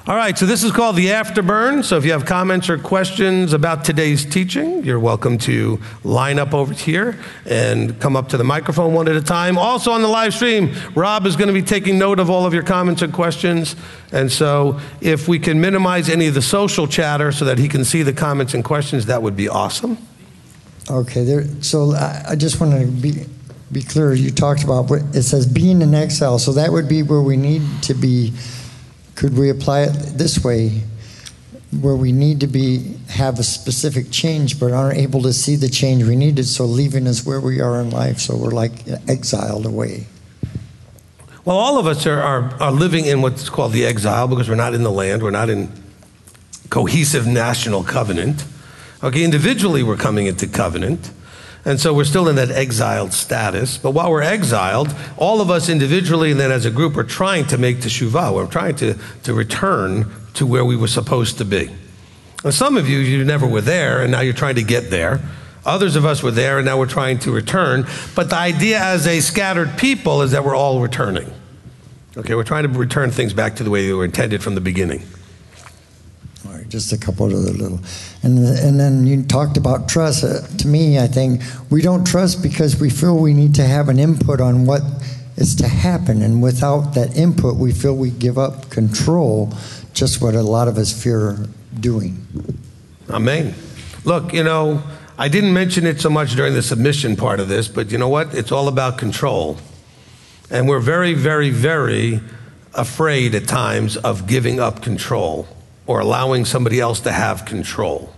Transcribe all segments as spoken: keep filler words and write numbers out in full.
All right, so this is called the Afterburn. So if you have comments or questions about today's teaching, you're welcome to line up over here and come up to the microphone one at a time. Also on the live stream, Rob is going to be taking note of all of your comments and questions. And so if we can minimize any of the social chatter so that he can see the comments and questions, that would be awesome. Okay, there, so I, I just want to be, be clear. You talked about, what it says being in exile, so that would be where we need to be. Could we apply it this way, where we need to be have a specific change but aren't able to see the change we needed, so leaving us where we are in life, so we're like exiled away? Well, all of us are, are, are living in what's called the exile because we're not in the land, we're not in cohesive national covenant. Okay, individually we're coming into covenant, and so we're still in that exiled status. But while we're exiled, all of us individually and then as a group are trying to make teshuvah. We're trying to, to return to where we were supposed to be. And some of you, you never were there, and now you're trying to get there. Others of us were there, and now we're trying to return. But the idea as a scattered people is that we're all returning. Okay, we're trying to return things back to the way they were intended from the beginning. All right, just a couple of other little, and and then you talked about trust. Uh, to me, I think we don't trust because we feel we need to have an input on what is to happen, and without that input, we feel we give up control. Just what a lot of us fear doing. Amen. Look, you know, I didn't mention it so much during the submission part of this, but you know what? It's all about control, and we're very, very, very afraid at times of giving up control or allowing somebody else to have control.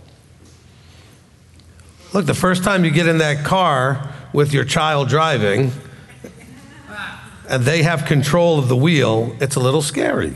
Look, the first time you get in that car with your child driving and they have control of the wheel, it's a little scary.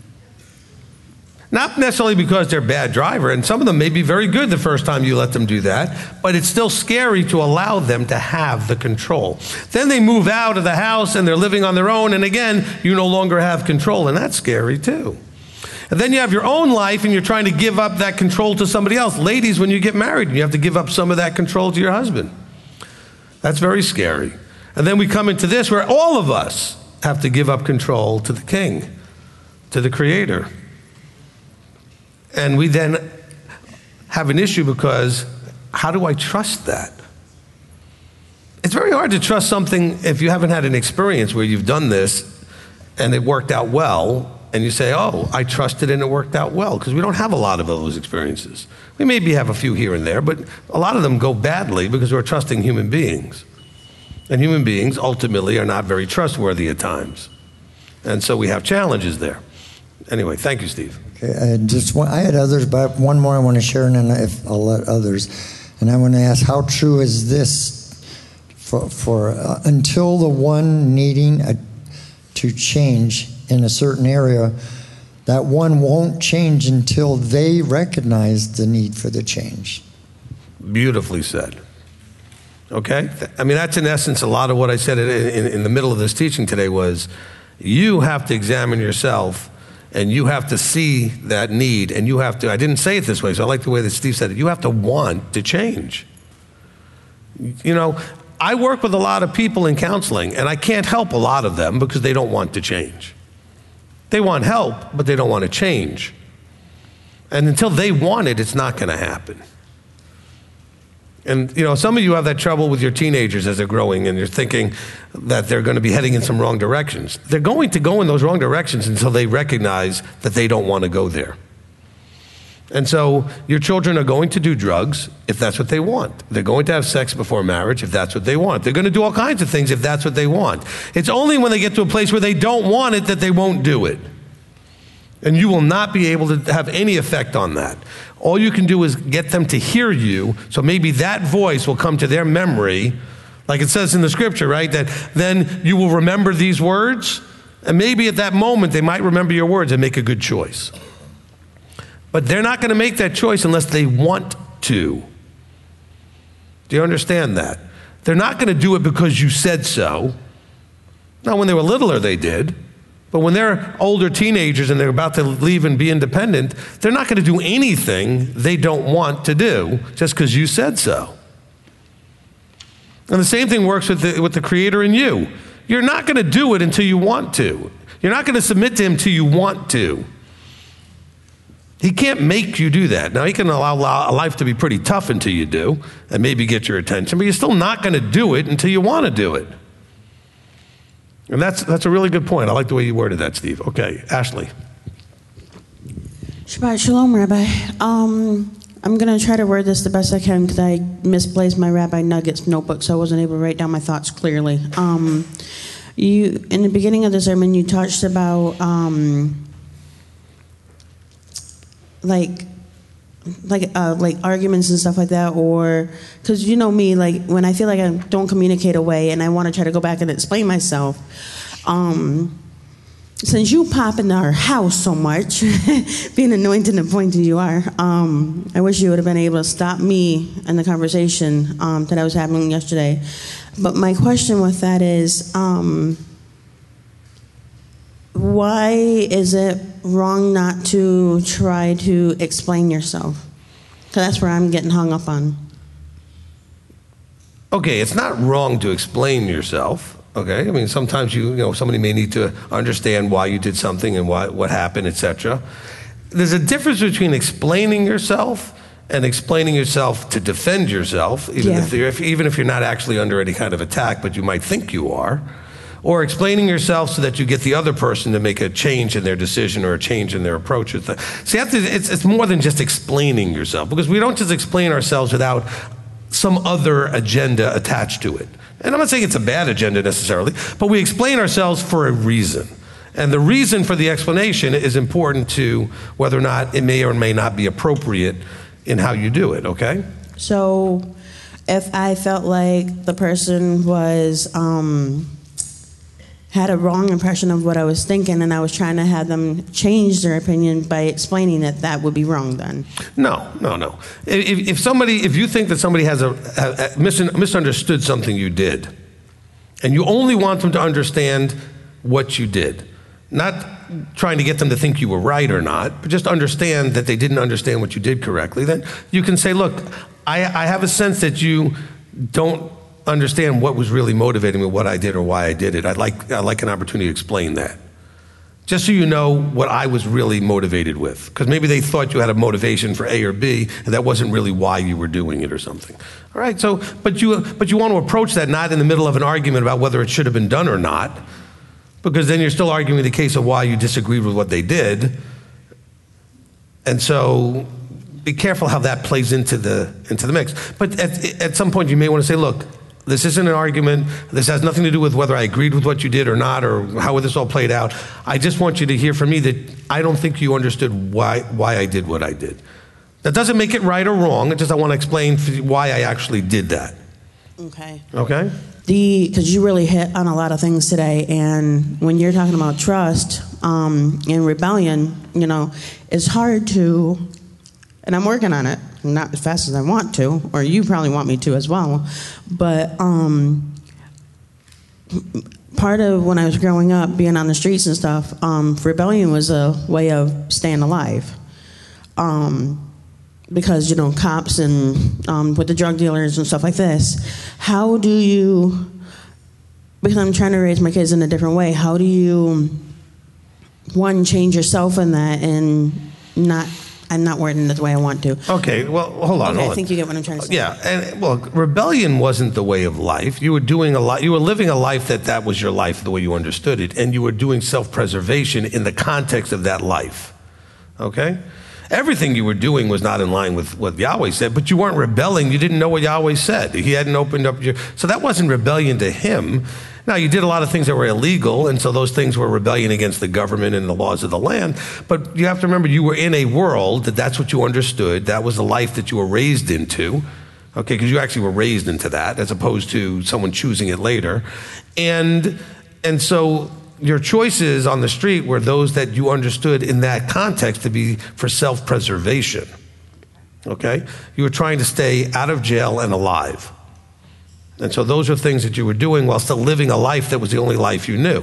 Not necessarily because they're a bad driver, and some of them may be very good the first time you let them do that, but it's still scary to allow them to have the control. Then they move out of the house and they're living on their own, and again, you no longer have control, and that's scary too. And then you have your own life and you're trying to give up that control to somebody else. Ladies, when you get married, you have to give up some of that control to your husband. That's very scary. And then we come into this where all of us have to give up control to the King, to the Creator. And we then have an issue because how do I trust that? It's very hard to trust something if you haven't had an experience where you've done this and it worked out well. And you say, oh, I trusted and it worked out well, because we don't have a lot of those experiences. We maybe have a few here and there, but a lot of them go badly because we're trusting human beings. And human beings ultimately are not very trustworthy at times. And so we have challenges there. Anyway, thank you, Steve. Okay, I just want, I had others, but one more I want to share, and then if I'll let others. And I want to ask, how true is this for, for uh, until the one needing a, to change in a certain area, that one won't change until they recognize the need for the change. Beautifully said. Okay? I mean, that's in essence a lot of what I said in, in, in the middle of this teaching today was, you have to examine yourself and you have to see that need, and you have to, I didn't say it this way, so I like the way that Steve said it, you have to want to change. You know, I work with a lot of people in counseling, and I can't help a lot of them because they don't want to change. They want help, but they don't want to change. And until they want it, it's not going to happen. And, you know, some of you have that trouble with your teenagers as they're growing, and you're thinking that they're going to be heading in some wrong directions. They're going to go in those wrong directions until they recognize that they don't want to go there. And so your children are going to do drugs if that's what they want. They're going to have sex before marriage if that's what they want. They're going to do all kinds of things if that's what they want. It's only when they get to a place where they don't want it that they won't do it. And you will not be able to have any effect on that. All you can do is get them to hear you, so maybe that voice will come to their memory, like it says in the scripture, right? That then you will remember these words, and maybe at that moment they might remember your words and make a good choice. But they're not going to make that choice unless they want to. Do you understand that? They're not going to do it because you said so. Now, when they were littler, they did. But when they're older teenagers and they're about to leave and be independent, they're not going to do anything they don't want to do just because you said so. And the same thing works with the, with the Creator in you. You're not going to do it until you want to. You're not going to submit to Him until you want to. He can't make you do that. Now, he can allow life to be pretty tough until you do and maybe get your attention, but you're still not going to do it until you want to do it. And that's that's a really good point. I like the way you worded that, Steve. Okay, Ashley. Shabbat Shalom, Rabbi. Um, I'm going to try to word this the best I can because I misplaced my Rabbi Nuggets notebook, so I wasn't able to write down my thoughts clearly. Um, you, in the beginning of the sermon, you touched about um, like like uh, like arguments and stuff like that, or because you know me, like when I feel like I don't communicate away and I want to try to go back and explain myself. Um, Since you pop into our house so much, being anointed and appointed you are, um, I wish you would have been able to stop me in the conversation um, that I was having yesterday. But my question with that is, um, why is it wrong not to try to explain yourself? Because that's where I'm getting hung up on. Okay, it's not wrong to explain yourself. Okay, I mean, sometimes you, you know, somebody may need to understand why you did something and why, what happened, et cetera. There's a difference between explaining yourself and explaining yourself to defend yourself, even, Yeah. if you're, if, even if you're not actually under any kind of attack, but you might think you are, or explaining yourself so that you get the other person to make a change in their decision or a change in their approach. See, it's, it's more than just explaining yourself, because we don't just explain ourselves without some other agenda attached to it. And I'm not saying it's a bad agenda necessarily, but we explain ourselves for a reason. And the reason for the explanation is important to whether or not it may or may not be appropriate in how you do it, okay? So if I felt like the person was um, had a wrong impression of what I was thinking and I was trying to have them change their opinion by explaining it, that would be wrong then? No, no, no. If, if somebody, if you think that somebody has a, a, a mis- misunderstood something you did, and you only want them to understand what you did, not trying to get them to think you were right or not, but just understand that they didn't understand what you did correctly, then you can say, look, I, I have a sense that you don't understand what was really motivating me, what I did or why I did it. I'd like, I'd like an opportunity to explain that. Just so you know what I was really motivated with. Because maybe they thought you had a motivation for A or B, and that wasn't really why you were doing it or something. All right, so, but you, but you want to approach that not in the middle of an argument about whether it should have been done or not, because then you're still arguing the case of why you disagreed with what they did. And so be careful how that plays into the, into the mix. But at, at some point you may want to say, look, this isn't an argument. This has nothing to do with whether I agreed with what you did or not, or how this all played out. I just want you to hear from me that I don't think you understood why why I did what I did. That doesn't make it right or wrong. It's just I want to explain why I actually did that. Okay. Okay? The because you really hit on a lot of things today, and when you're talking about trust um, and rebellion, you know, it's hard to, and I'm working on it, not as fast as I want to, or you probably want me to as well, but um, part of when I was growing up, being on the streets and stuff, um, rebellion was a way of staying alive. Um, because, you know, cops and um, with the drug dealers and stuff like this, how do you, because I'm trying to raise my kids in a different way, how do you, one, change yourself in that and not, I'm not wording it the way I want to. Okay, well, hold on, Okay, hold on. I think you get what I'm trying to say. Yeah, and well, rebellion wasn't the way of life. You were doing a lot. You were living a life that that was your life, the way you understood it, and you were doing self-preservation in the context of that life. Okay, everything you were doing was not in line with what Yahweh said, but you weren't rebelling. You didn't know what Yahweh said. He hadn't opened up your, so that wasn't rebellion to him. Now, you did a lot of things that were illegal, and so those things were rebellion against the government and the laws of the land. But you have to remember, you were in a world that that's what you understood. That was the life that you were raised into, okay, because you actually were raised into that, as opposed to someone choosing it later. And, and so your choices on the street were those that you understood in that context to be for self-preservation, okay? You were trying to stay out of jail and alive. And so those are things that you were doing while still living a life that was the only life you knew.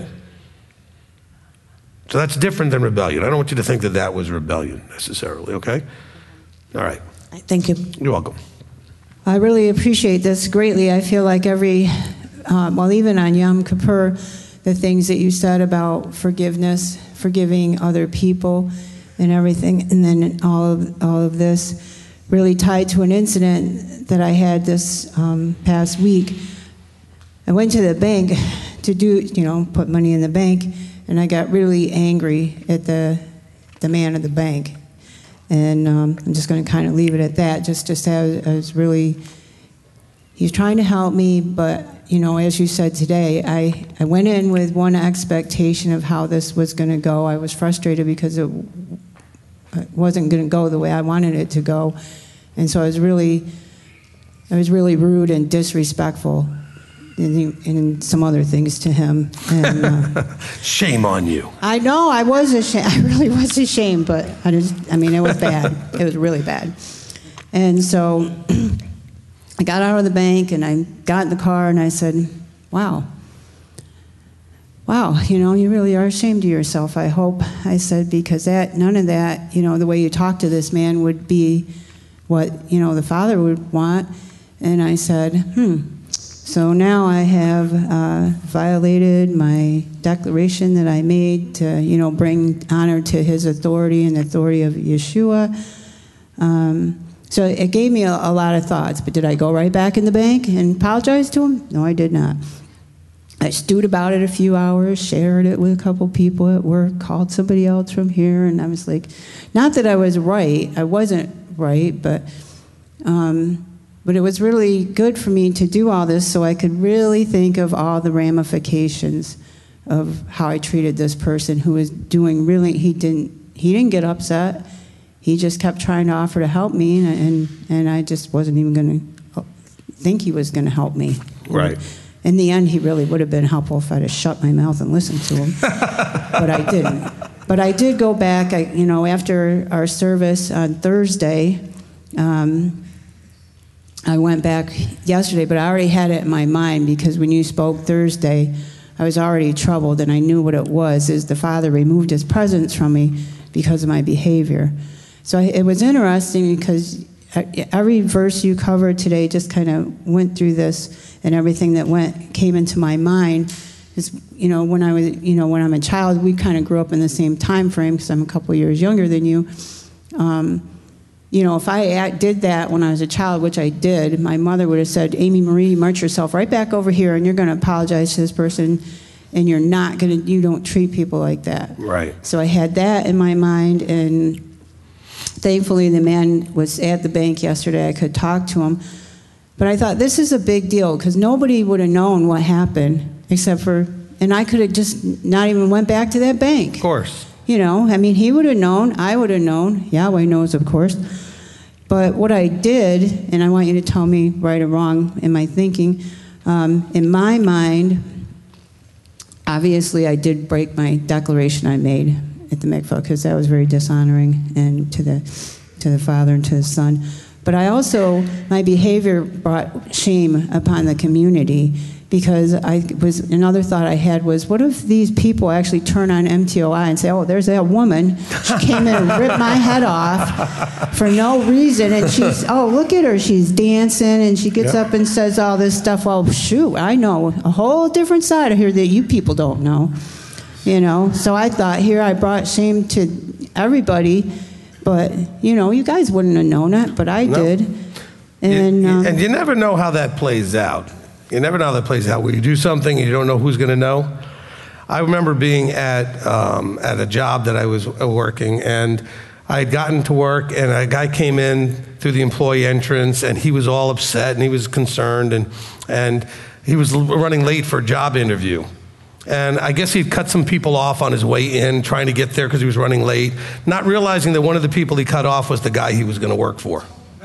So that's different than rebellion. I don't want you to think that that was rebellion necessarily, okay? All right. Thank you. You're welcome. I really appreciate this greatly. I feel like every, uh, well, even on Yom Kippur, the things that you said about forgiveness, forgiving other people, and everything. And then all of, all of this really tied to an incident that I had this um, past week. I went to the bank to do, you know, put money in the bank, and I got really angry at the the man of the bank. And um, I'm just going to kind of leave it at that. Just to say, I was really, he's trying to help me, but, you know, as you said today, I, I went in with one expectation of how this was going to go. I was frustrated because it, it wasn't going to go the way I wanted it to go. And so I was really, I was really rude and disrespectful and, and some other things to him. And, uh, shame on you. I know, I was ashamed. I really was ashamed, but I just, I mean, it was bad. It was really bad. And so I got out of the bank and I got in the car and I said, wow, wow, you know, you really are ashamed of yourself, I hope. I said, because that, none of that, you know, the way you talk to this man would be what, you know, the father would want. And I said, hmm. So now I have uh, violated my declaration that I made to, you know, bring honor to his authority and the authority of Yeshua. Um, so it gave me a, a lot of thoughts. But did I go right back in the bank and apologize to him? No, I did not. I stewed about it a few hours, shared it with a couple people at work, called somebody else from here, and I was like, not that I was right. I wasn't right, but... Um, But it was really good for me to do all this so I could really think of all the ramifications of how I treated this person who was doing really, he didn't, he didn't get upset. He just kept trying to offer to help me, and, and, and I just wasn't even going to think he was going to help me. Right. In the end, he really would have been helpful if I'd have shut my mouth and listened to him. But I didn't. But I did go back, I, you know, after our service on Thursday, um, I went back yesterday, but I already had it in my mind because when you spoke Thursday, I was already troubled and I knew what it was, is the Father removed his presence from me because of my behavior. So it was interesting because every verse you covered today just kind of went through this, and everything that went came into my mind. Is, you know, when I was, you know, when I'm a child, we kind of grew up in the same time frame because I'm a couple years younger than you. Um, You know, if I act, did that when I was a child, which I did, my mother would have said, Amy Marie, march yourself right back over here, and you're going to apologize to this person, and you're not going to, you don't treat people like that. Right. So I had that in my mind, and thankfully the man was at the bank yesterday. I could talk to him. But I thought, this is a big deal, because nobody would have known what happened, except for, and I could have just not even went back to that bank. Of course. You know, I mean, he would have known, I would have known, Yahweh knows, of course. But what I did, and I want you to tell me right or wrong in my thinking, um, in my mind, obviously I did break my declaration I made at the mikvah, because that was very dishonoring and to the to the Father and to the Son. But I also, my behavior brought shame upon the community, because I was, another thought I had was, what if these people actually turn on M T O I and say, oh, there's that woman, she came in and ripped my head off for no reason, and she's, oh, look at her, she's dancing, and she gets Yep. up and says all this stuff. Well, shoot, I know a whole different side of here that you people don't know, you know? So I thought, here I brought shame to everybody, but, you know, you guys wouldn't have known it, but I No. did. You- And, you- um, and you never know how that plays out. You never know how that plays out. Where you do something and you don't know who's going to know. I remember being at um, at a job that I was working, and I had gotten to work, and a guy came in through the employee entrance, and he was all upset and he was concerned, and and he was running late for a job interview. And I guess he'd cut some people off on his way in, trying to get there because he was running late, not realizing that one of the people he cut off was the guy he was going to work for.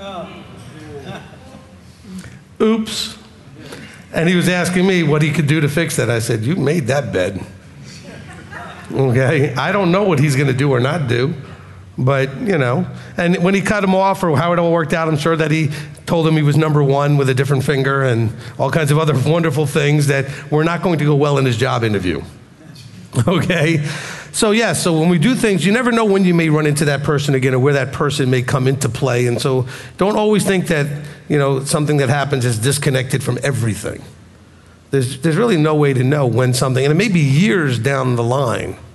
Oops. And he was asking me what he could do to fix that. I said, you made that bed. Okay? I don't know what he's going to do or not do. But, you know, and when he cut him off or how it all worked out, I'm sure that he told him he was number one with a different finger and all kinds of other wonderful things that were not going to go well in his job interview. Okay? So, yeah, so when we do things, you never know when you may run into that person again or where that person may come into play. And so don't always think that, you know, something that happens is disconnected from everything. There's, there's really no way to know when something, and it may be years down the line,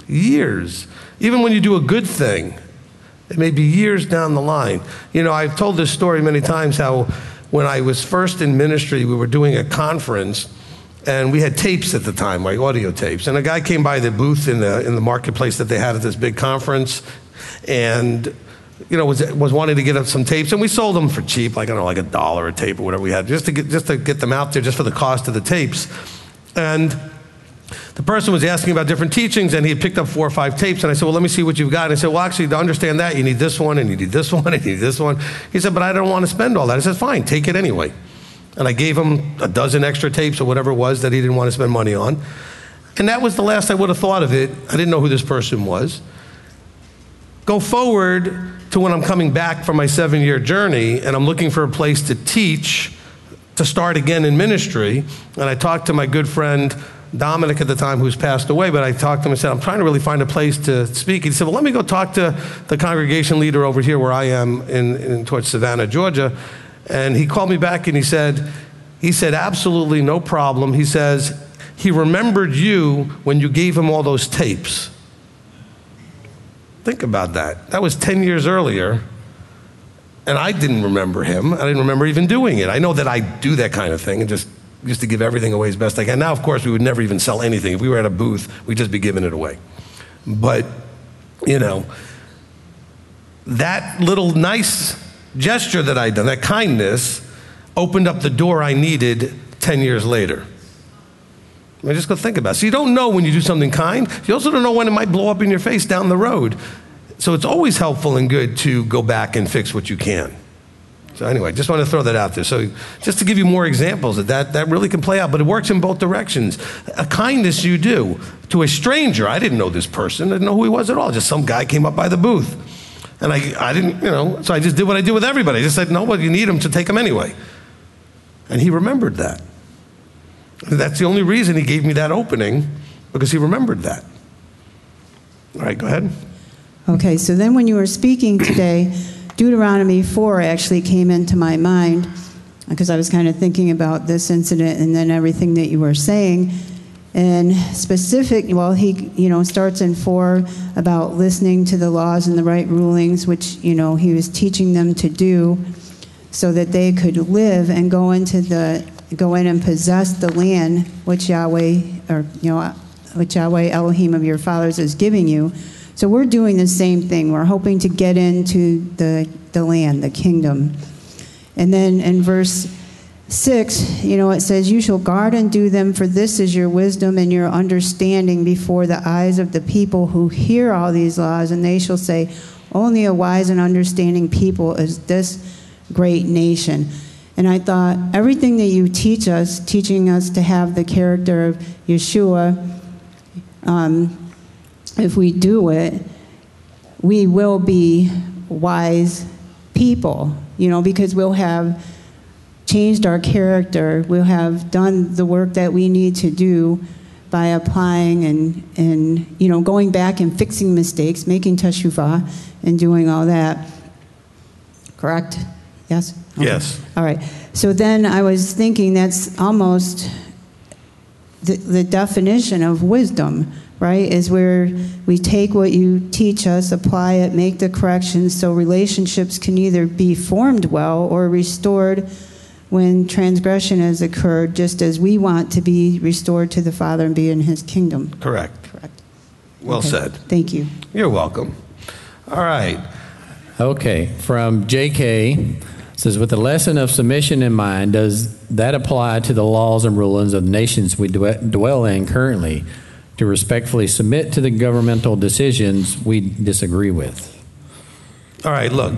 Years. Even when you do a good thing, it may be years down the line. You know, I've told this story many times how when I was first in ministry, we were doing a conference, and we had tapes at the time, like audio tapes. And a guy came by the booth in the in the marketplace that they had at this big conference, and you know was was wanting to get us some tapes, and we sold them for cheap, like I don't know, like a dollar a tape or whatever we had, just to get just to get them out there, just for the cost of the tapes. And the person was asking about different teachings, and he had picked up four or five tapes, and I said, well, let me see what you've got. And I said, well, actually, to understand that, you need this one, and you need this one, and you need this one. He said, but I don't want to spend all that. I said, fine, take it anyway. And I gave him a dozen extra tapes or whatever it was that he didn't want to spend money on. And that was the last I would have thought of it. I didn't know who this person was. Go forward to when I'm coming back from my seven-year journey, and I'm looking for a place to teach, to start again in ministry. And I talked to my good friend Dominic at the time, who's passed away, but I talked to him and said, I'm trying to really find a place to speak. He said, well, let me go talk to the congregation leader over here where I am in, in towards Savannah, Georgia. And he called me back and he said, he said, absolutely no problem. He says, he remembered you when you gave him all those tapes. Think about that. That was ten years earlier. And I didn't remember him. I didn't remember even doing it. I know that I do that kind of thing and just used to give everything away as best I can. Now, of course, we would never even sell anything. If we were at a booth, we'd just be giving it away. But, you know, that little nice gesture that I'd done, that kindness, opened up the door I needed ten years later. I mean, just go think about it. So you don't know when you do something kind. You also don't know when it might blow up in your face down the road. So it's always helpful and good to go back and fix what you can. So anyway, just want to throw that out there. So just to give you more examples of that, that really can play out, but it works in both directions. A kindness you do to a stranger. I didn't know this person. I didn't know who he was at all. Just some guy came up by the booth. And I, I didn't, you know, so I just did what I do with everybody. I just said, no, well, you need him to take him anyway. And he remembered that. And that's the only reason he gave me that opening, because he remembered that. All right, go ahead. Okay, so then when you were speaking today, Deuteronomy four actually came into my mind, because I was kind of thinking about this incident and then everything that you were saying. And specific, well, he, you know, starts in four about listening to the laws and the right rulings, which, you know, he was teaching them to do so that they could live and go into the, go in and possess the land which Yahweh, or, you know, which Yahweh Elohim of your fathers is giving you. So we're doing the same thing. We're hoping to get into the, the land, the kingdom. And then in verse six, you know, it says, you shall guard and do them, for this is your wisdom and your understanding before the eyes of the people who hear all these laws, and they shall say, only a wise and understanding people is this great nation. And I thought, everything that you teach us, teaching us to have the character of Yeshua, um, if we do it, we will be wise people, you know, because we'll have changed our character. We'll have done the work that we need to do by applying and, and you know, going back and fixing mistakes, making teshuvah, and doing all that. Correct? Yes? Okay. Yes. All right. So then I was thinking that's almost the, the definition of wisdom, right, is where we take what you teach us, apply it, make the corrections so relationships can either be formed well or restored when transgression has occurred, just as we want to be restored to the Father and be in his kingdom. Correct. Correct. Well Okay. said. Thank you. You're welcome. All right. Okay, from J K, says, with the lesson of submission in mind, does that apply to the laws and rulings of the nations we dwe- dwell in currently, to respectfully submit to the governmental decisions we disagree with? All right, look,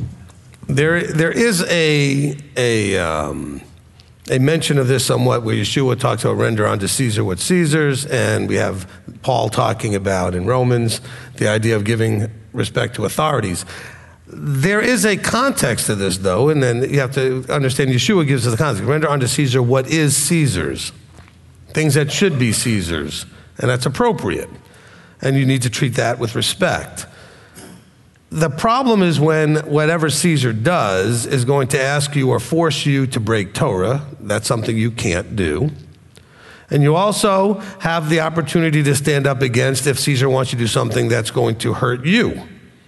there there is a a um, a mention of this somewhat where Yeshua talks about render unto Caesar what's Caesar's, and we have Paul talking about in Romans the idea of giving respect to authorities. There is a context to this, though, and then you have to understand Yeshua gives us the context. Render unto Caesar what is Caesar's, things that should be Caesar's, and that's appropriate. And you need to treat that with respect. The problem is when whatever Caesar does is going to ask you or force you to break Torah. That's something you can't do. And you also have the opportunity to stand up against if Caesar wants you to do something that's going to hurt you.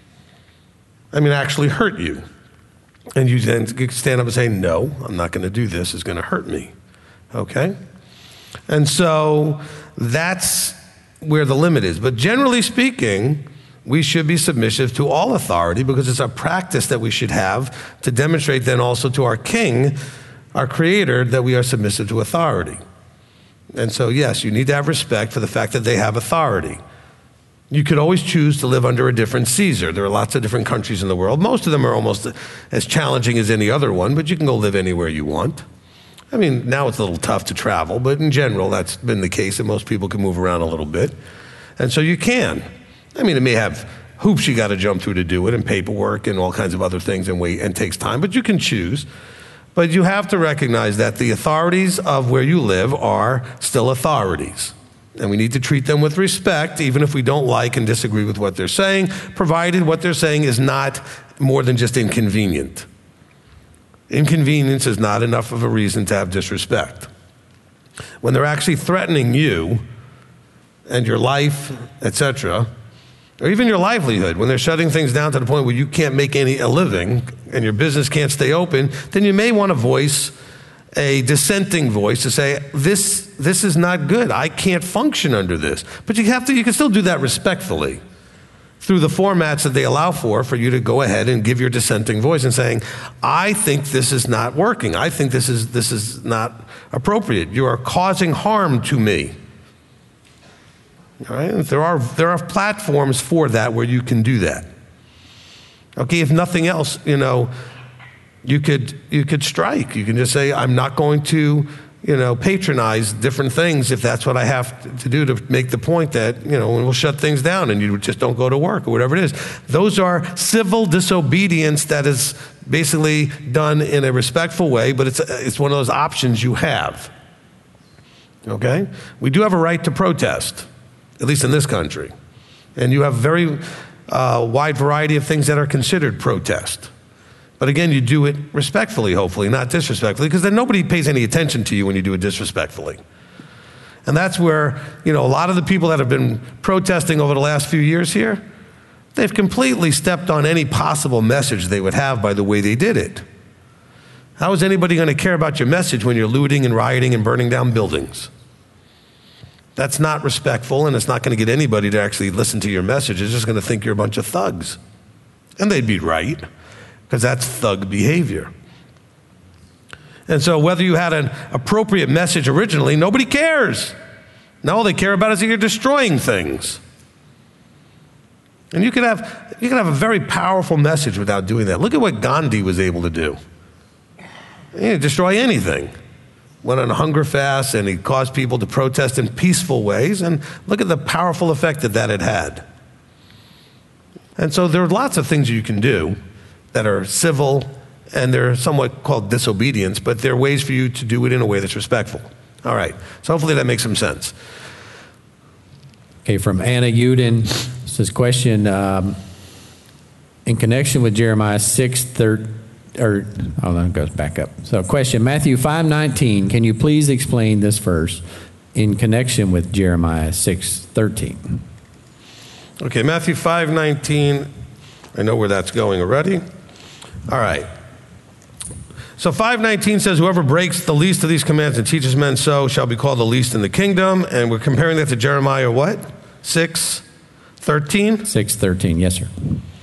I mean, actually hurt you. And you then stand up and say, no, I'm not going to do this. It's going to hurt me. Okay? And so that's where the limit is. But generally speaking, we should be submissive to all authority because it's a practice that we should have to demonstrate then also to our king, our creator, that we are submissive to authority. And so, yes, you need to have respect for the fact that they have authority. You could always choose to live under a different Caesar. There are lots of different countries in the world. Most of them are almost as challenging as any other one, but you can go live anywhere you want. I mean, now it's a little tough to travel, but in general, that's been the case, and most people can move around a little bit. And so you can. I mean, it may have hoops you got to jump through to do it, and paperwork and all kinds of other things, and wait, and takes time, but you can choose. But you have to recognize that the authorities of where you live are still authorities. And we need to treat them with respect, even if we don't like and disagree with what they're saying, provided what they're saying is not more than just inconvenient. Inconvenience is not enough of a reason to have disrespect. When they're actually threatening you and your life, et cetera, or even your livelihood, when they're shutting things down to the point where you can't make any a living and your business can't stay open, then you may want to voice a dissenting voice to say, this, this is not good. I can't function under this. But you have to, you can still do that respectfully through the formats that they allow for, for you to go ahead and give your dissenting voice and saying, I think this is not working. I think this is, this is not appropriate. You are causing harm to me. All right? There are, there are platforms for that where you can do that. Okay, if nothing else, you know, you could, you could strike. You can just say, I'm not going to, you know, patronize different things if that's what I have to do to make the point that, you know, we'll shut things down and you just don't go to work or whatever it is. Those are civil disobedience that is basically done in a respectful way, but it's, it's one of those options you have. Okay? We do have a right to protest, at least in this country. And you have a very uh, wide variety of things that are considered protest. But again, you do it respectfully, hopefully, not disrespectfully, because then nobody pays any attention to you when you do it disrespectfully. And that's where, you know, a lot of the people that have been protesting over the last few years here, they've completely stepped on any possible message they would have by the way they did it. How is anybody going to care about your message when you're looting and rioting and burning down buildings? That's not respectful, and it's not going to get anybody to actually listen to your message. It's just going to think you're a bunch of thugs. And they'd be right, because that's thug behavior. And so whether you had an appropriate message originally, nobody cares. Now all they care about is that you're destroying things. And you could have, you could have a very powerful message without doing that. Look at what Gandhi was able to do. He didn't destroy anything. Went on a hunger fast, and he caused people to protest in peaceful ways, and look at the powerful effect that that had had. And so there are lots of things you can do that are civil, and they're somewhat called disobedience, but there are ways for you to do it in a way that's respectful. All right, so hopefully that makes some sense. Okay, from Anna Uden, says question, um, in connection with Jeremiah six thirteen, or, hold on, it goes back up. So question, Matthew five nineteen, can you please explain this verse in connection with Jeremiah six thirteen? Okay, Matthew five nineteen, I know where that's going already. All right. So five nineteen says, whoever breaks the least of these commands and teaches men so shall be called the least in the kingdom. And we're comparing that to Jeremiah what? six thirteen? six thirteen, yes, sir.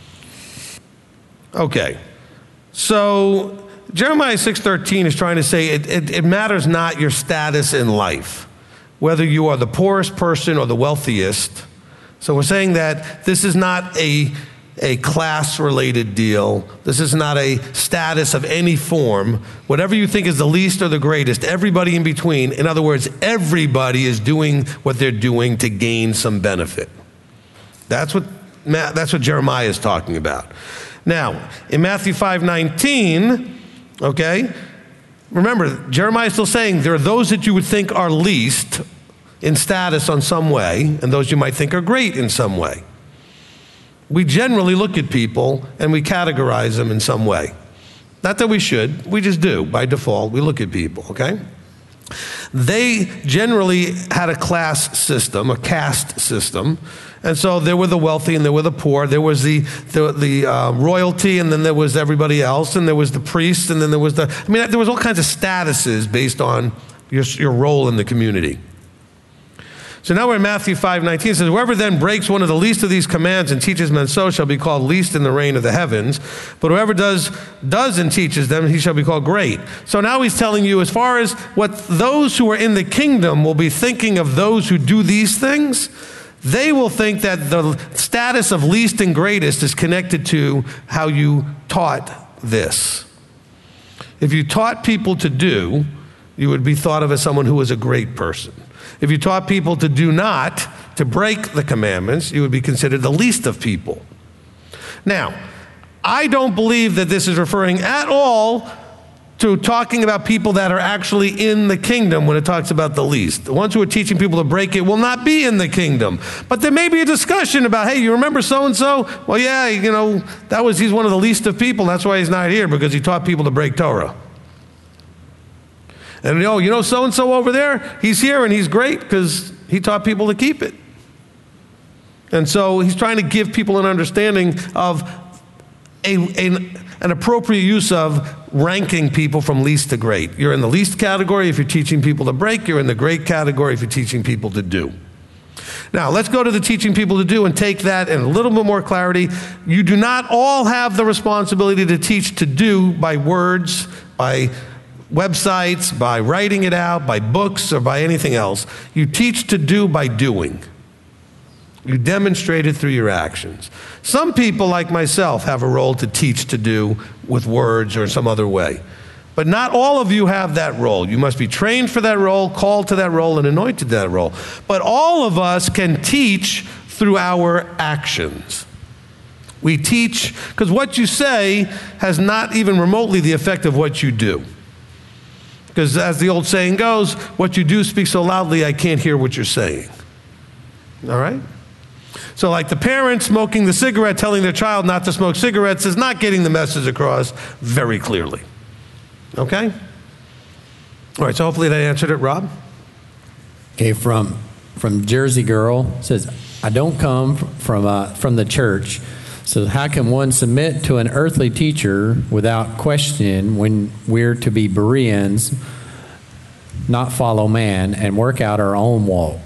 Okay. So Jeremiah six thirteen is trying to say it, it, it matters not your status in life, whether you are the poorest person or the wealthiest. So we're saying that this is not a a class-related deal. This is not a status of any form. Whatever you think is the least or the greatest, everybody in between, in other words, everybody is doing what they're doing to gain some benefit. That's what, that's what Jeremiah is talking about. Now, in Matthew five nineteen, okay, remember, Jeremiah is still saying there are those that you would think are least in status on some way, and those you might think are great in some way. We generally look at people and we categorize them in some way. Not that we should, we just do by default. We look at people, okay? They generally had a class system, a caste system. And so there were the wealthy and there were the poor. There was the, the, the uh, royalty, and then there was everybody else, and there was the priests, and then there was the, I mean, there was all kinds of statuses based on your, your role in the community. So now we're in Matthew five nineteen. It says, whoever then breaks one of the least of these commands and teaches men so shall be called least in the reign of the heavens. But whoever does, does and teaches them, he shall be called great. So now he's telling you, as far as what those who are in the kingdom will be thinking of those who do these things, they will think that the status of least and greatest is connected to how you taught this. If you taught people to do, you would be thought of as someone who was a great person. If you taught people to do not, to break the commandments, you would be considered the least of people. Now, I don't believe that this is referring at all to talking about people that are actually in the kingdom when it talks about the least. The ones who are teaching people to break it will not be in the kingdom. But there may be a discussion about, hey, you remember so-and-so? Well, yeah, you know, that was, he's one of the least of people. That's why he's not here, because he taught people to break Torah. And oh, you know so-and-so over there? He's here and he's great because he taught people to keep it. And so he's trying to give people an understanding of a, a, an appropriate use of ranking people from least to great. You're in the least category if you're teaching people to break. You're in the great category if you're teaching people to do. Now, let's go to the teaching people to do and take that in a little bit more clarity. You do not all have the responsibility to teach to do by words, by websites, by writing it out, by books, or by anything else. You teach to do by doing. You demonstrate it through your actions. Some people, like myself, have a role to teach to do with words or in some other way. But not all of you have that role. You must be trained for that role, called to that role, and anointed to that role. But all of us can teach through our actions. We teach, because what you say has not even remotely the effect of what you do. Because as the old saying goes, what you do speaks so loudly I can't hear what you're saying. All right? So like the parent smoking the cigarette, telling their child not to smoke cigarettes is not getting the message across very clearly. Okay? All right, so hopefully that answered it, Rob. Okay, from from Jersey Girl, says, I don't come from uh, from the church. So how can one submit to an earthly teacher without question when we're to be Bereans, not follow man, and work out our own walk?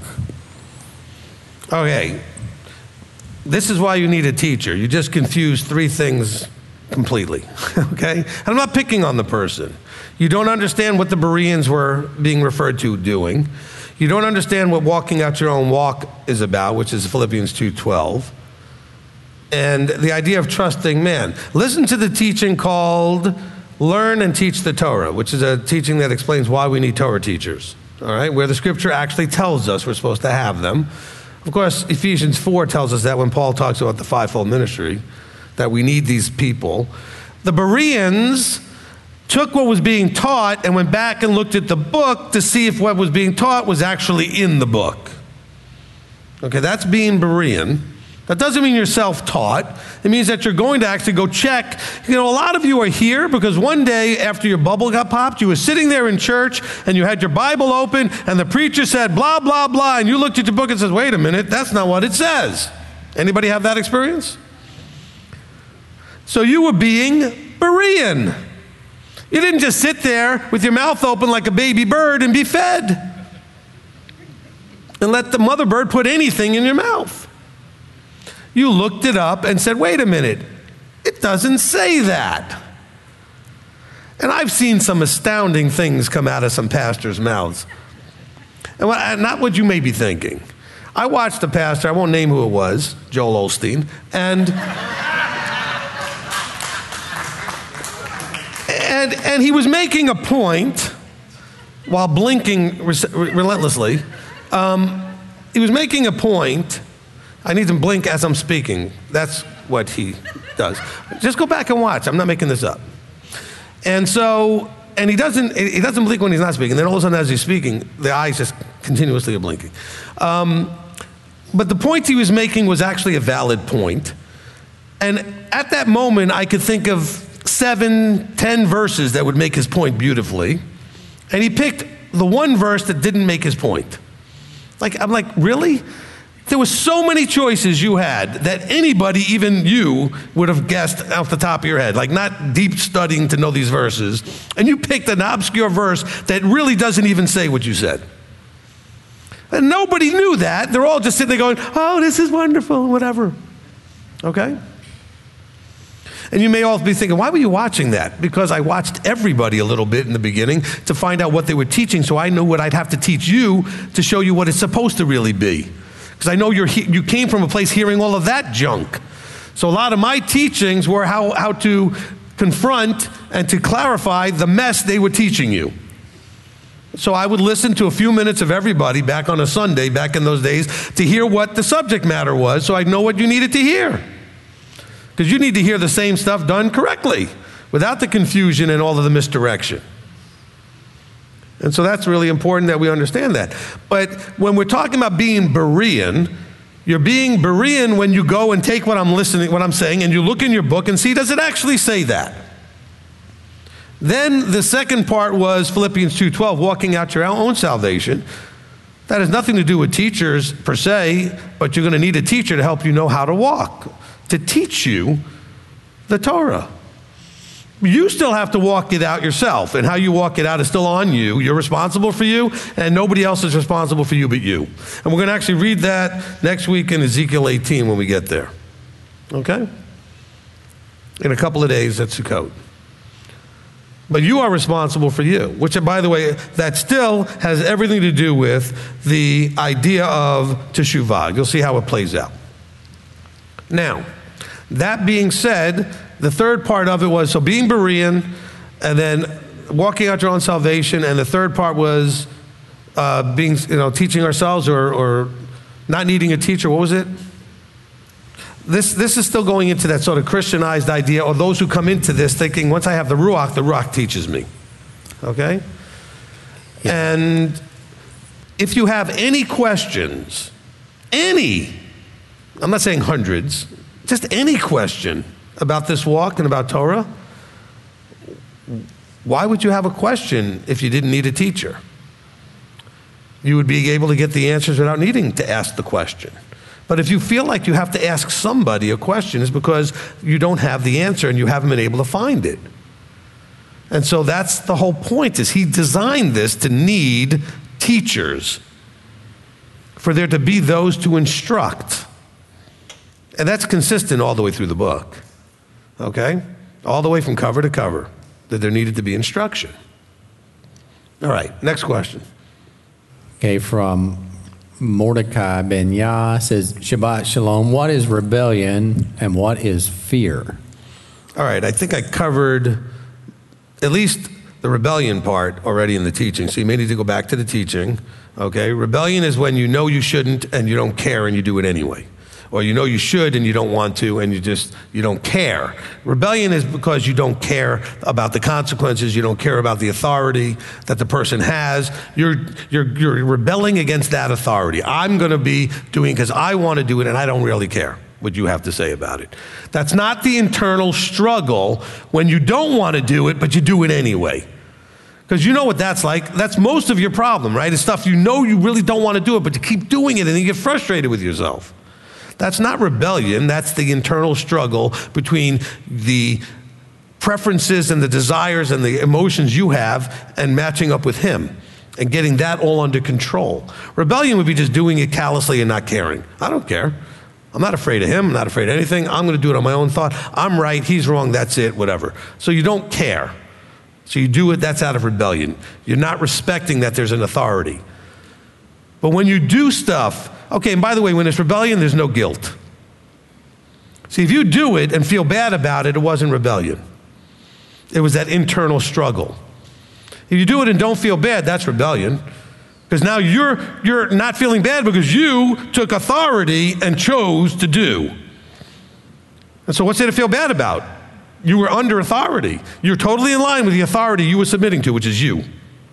Okay. This is why you need a teacher. You just confuse three things completely, okay? I'm not picking on the person. You don't understand what the Bereans were being referred to doing. You don't understand what walking out your own walk is about, which is Philippians two twelve. And the idea of trusting man. Listen to the teaching called Learn and Teach the Torah, which is a teaching that explains why we need Torah teachers, all right, where the scripture actually tells us we're supposed to have them. Of course, Ephesians four tells us that when Paul talks about the fivefold ministry, that we need these people. The Bereans took what was being taught and went back and looked at the book to see if what was being taught was actually in the book. Okay, that's being Berean. That doesn't mean you're self-taught. It means that you're going to actually go check. You know, a lot of you are here because one day after your bubble got popped, you were sitting there in church and you had your Bible open and the preacher said blah, blah, blah, and you looked at your book and said, wait a minute, that's not what it says. Anybody have that experience? So you were being Berean. You didn't just sit there with your mouth open like a baby bird and be fed. And let the mother bird put anything in your mouth. You looked it up and said, wait a minute, it doesn't say that. And I've seen some astounding things come out of some pastors' mouths. And what, not what you may be thinking. I watched a pastor, I won't name who it was, Joel Osteen, and, and, and he was making a point while blinking relentlessly. Um, he was making a point. I need to blink as I'm speaking. That's what he does. Just go back and watch. I'm not making this up. And so, and he doesn't, he doesn't blink when he's not speaking. Then all of a sudden as he's speaking, the eyes just continuously are blinking. Um, but the point he was making was actually a valid point. And at that moment, I could think of seven, ten verses that would make his point beautifully. And he picked the one verse that didn't make his point. Like, I'm like, really? There were so many choices you had that anybody, even you, would have guessed off the top of your head, like not deep studying to know these verses. And you picked an obscure verse that really doesn't even say what you said. And nobody knew that. They're all just sitting there going, oh, this is wonderful, whatever. Okay? And you may all be thinking, why were you watching that? Because I watched everybody a little bit in the beginning to find out what they were teaching, so I knew what I'd have to teach you to show you what it's supposed to really be. Because I know you're he- you came from a place hearing all of that junk. So a lot of my teachings were how, how to confront and to clarify the mess they were teaching you. So I would listen to a few minutes of everybody back on a Sunday, back in those days, to hear what the subject matter was, so I'd know what you needed to hear. Because you need to hear the same stuff done correctly, without the confusion and all of the misdirection. And so that's really important that we understand that. But when we're talking about being Berean, you're being Berean when you go and take what I'm listening, what I'm saying, and you look in your book and see, does it actually say that? Then the second part was Philippians two twelve, walking out your own salvation. That has nothing to do with teachers per se, but you're going to need a teacher to help you know how to walk, to teach you the Torah. You still have to walk it out yourself, and how you walk it out is still on you. You're responsible for you, and nobody else is responsible for you but you. And we're going to actually read that next week in Ezekiel eighteen when we get there. Okay? In a couple of days at Sukkot. But you are responsible for you, which, by the way, that still has everything to do with the idea of teshuvah. You'll see how it plays out. Now, that being said, the third part of it was, so being Berean, and then walking out your own salvation, and the third part was uh, being, you know, teaching ourselves or, or not needing a teacher. What was it? This, this is still going into that sort of Christianized idea, or those who come into this thinking, once I have the Ruach, the Ruach teaches me. Okay? Yeah. And if you have any questions, any, I'm not saying hundreds, just any question about this walk and about Torah, why would you have a question if you didn't need a teacher? You would be able to get the answers without needing to ask the question. But if you feel like you have to ask somebody a question, it's because you don't have the answer and you haven't been able to find it. And so that's the whole point, is he designed this to need teachers, for there to be those to instruct. And that's consistent all the way through the book, okay? All the way from cover to cover, that there needed to be instruction. All right, next question. Okay, from Mordecai Ben Yah says, Shabbat Shalom, what is rebellion and what is fear? All right, I think I covered at least the rebellion part already in the teaching, so you may need to go back to the teaching, okay? Rebellion is when you know you shouldn't and you don't care and you do it anyway. Or you know you should and you don't want to and you just, you don't care. Rebellion is because you don't care about the consequences, you don't care about the authority that the person has. You're, you're, you're rebelling against that authority. I'm going to be doing because I want to do it and I don't really care what you have to say about it. That's not the internal struggle when you don't want to do it, but you do it anyway. Because you know what that's like. That's most of your problem, right? It's stuff you know you really don't want to do it, but you keep doing it and you get frustrated with yourself. That's not rebellion. That's the internal struggle between the preferences and the desires and the emotions you have and matching up with him and getting that all under control. Rebellion would be just doing it callously and not caring. I don't care. I'm not afraid of him. I'm not afraid of anything. I'm going to do it on my own thought. I'm right. He's wrong. That's it. Whatever. So you don't care. So you do it. That's out of rebellion. You're not respecting that there's an authority. But when you do stuff, okay, and by the way, when it's rebellion, there's no guilt. See, if you do it and feel bad about it, it wasn't rebellion. It was that internal struggle. If you do it and don't feel bad, that's rebellion. Because now you're, you're not feeling bad because you took authority and chose to do. And so what's there to feel bad about? You were under authority. You're totally in line with the authority you were submitting to, which is you.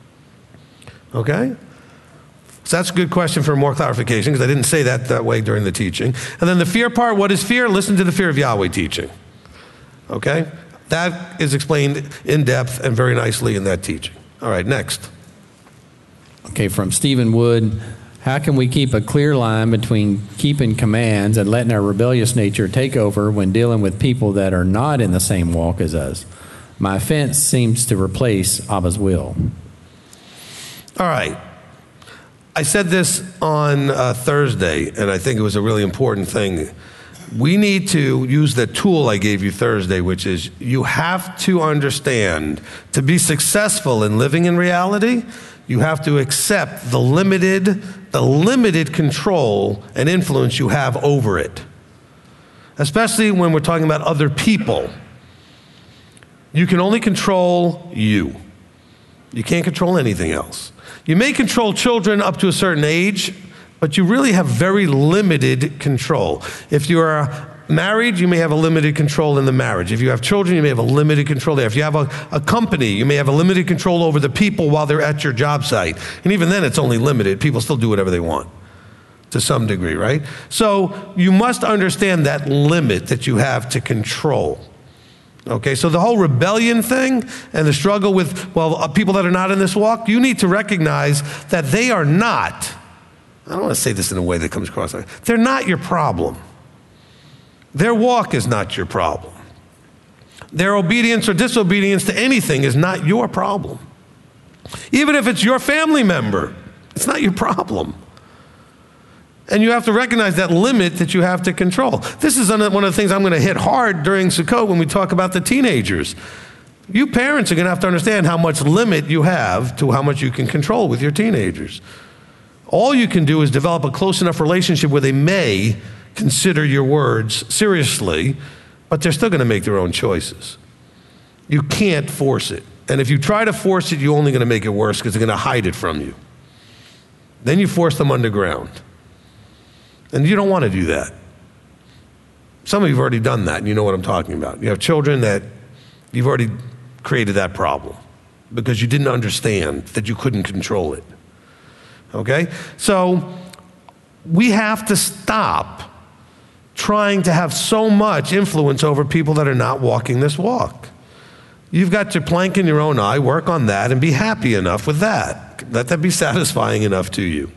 Okay? So that's a good question for more clarification, because I didn't say that that way during the teaching. And then the fear part, what is fear? Listen to the fear of Yahweh teaching. Okay? That is explained in depth and very nicely in that teaching. All right, next. Okay, from Stephen Wood, how can we keep a clear line between keeping commands and letting our rebellious nature take over when dealing with people that are not in the same walk as us? My offense seems to replace Abba's will. All right. I said this on uh, Thursday, and I think it was a really important thing. We need to use the tool I gave you Thursday, which is you have to understand, to be successful in living in reality, you have to accept the limited, the limited control and influence you have over it. Especially when we're talking about other people. You can only control you. You can't control anything else. You may control children up to a certain age, but you really have very limited control. If you are married, you may have a limited control in the marriage. If you have children, you may have a limited control there. If you have a, a company, you may have a limited control over the people while they're at your job site. And even then, it's only limited. People still do whatever they want to some degree, right? So you must understand that limit that you have to control. Okay, so the whole rebellion thing and the struggle with, well, uh, people that are not in this walk, you need to recognize that they are not, I don't want to say this in a way that comes across, they're not your problem. Their walk is not your problem. Their obedience or disobedience to anything is not your problem. Even if it's your family member, it's not your problem. And you have to recognize that limit that you have to control. This is one of the things I'm going to hit hard during Sukkot when we talk about the teenagers. You parents are going to have to understand how much limit you have to how much you can control with your teenagers. All you can do is develop a close enough relationship where they may consider your words seriously, but they're still going to make their own choices. You can't force it. And if you try to force it, you're only going to make it worse because they're going to hide it from you. Then you force them underground. And you don't want to do that. Some of you have already done that, and you know what I'm talking about. You have children that you've already created that problem because you didn't understand that you couldn't control it. Okay? So we have to stop trying to have so much influence over people that are not walking this walk. You've got your plank in your own eye, work on that, and be happy enough with that. Let that be satisfying enough to you.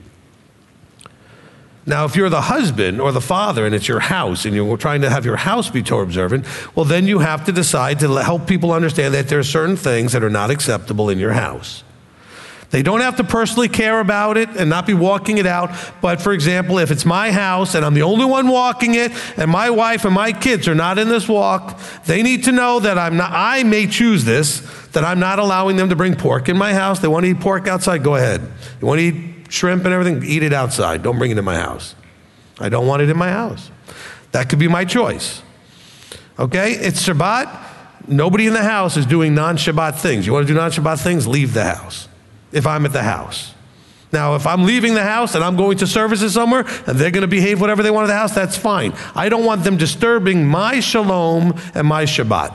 Now, if you're the husband or the father and it's your house and you're trying to have your house be Torah observant, well, then you have to decide to help people understand that there are certain things that are not acceptable in your house. They don't have to personally care about it and not be walking it out. But for example, if it's my house and I'm the only one walking it and my wife and my kids are not in this walk, they need to know that I'm not, I may choose this, that I'm not allowing them to bring pork in my house. They want to eat pork outside, go ahead. You want to eat shrimp and everything, eat it outside. Don't bring it in my house. I don't want it in my house. That could be my choice. Okay, it's Shabbat. Nobody in the house is doing non-Shabbat things. You want to do non-Shabbat things? Leave the house. If I'm at the house. Now, if I'm leaving the house and I'm going to services somewhere and they're going to behave whatever they want at the house, that's fine. I don't want them disturbing my shalom and my Shabbat.